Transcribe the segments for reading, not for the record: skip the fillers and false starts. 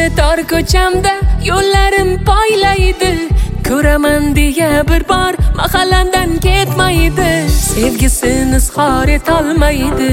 tor ko'chamda yo'llarim poylaydi. Ko'raman deya bir bor mahallamdan ketmaydi. Sevgisini izhor etolmaydi.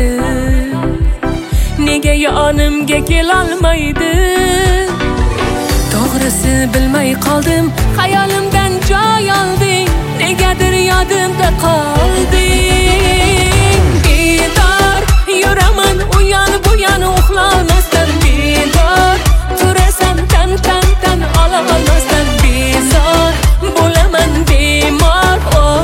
Nega yonimga kelolmaydi? To'g'risi bilmay qoldim, xayolimdan joy olding. Negadir yodimda qolding. Bedor yuraman uyon bu yon uxlolmasdan. Bedor turasan tan ololmasdan. Bezor bo'laman bemor.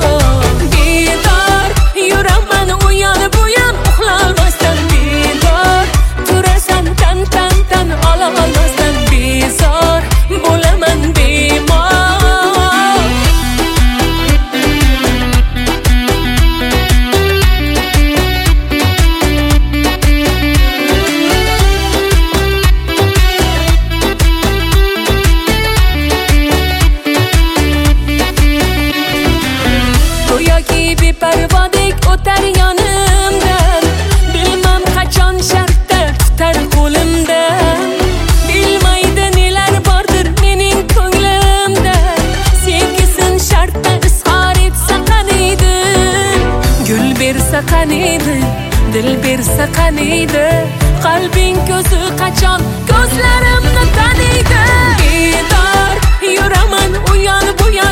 Bedor yuraman uyon bu yon uxlolmasdan. Bedor turasan tan ololmasdan. Bezor bo'laman bemor. Go'yoki beparvodek o'tar yonimdan. Bilmam qachon shartta tutar qo'limdan. Bilmaydi nelar bordir mening ko'nglimda. Sevgisin shartta izhor etsa qaniydi. Gul bersa qaniydi, dil bersa qaniydi. Qalbing ko'zi qachon ko'zlarimni taniydi. Bedor yuraman u yon bu yon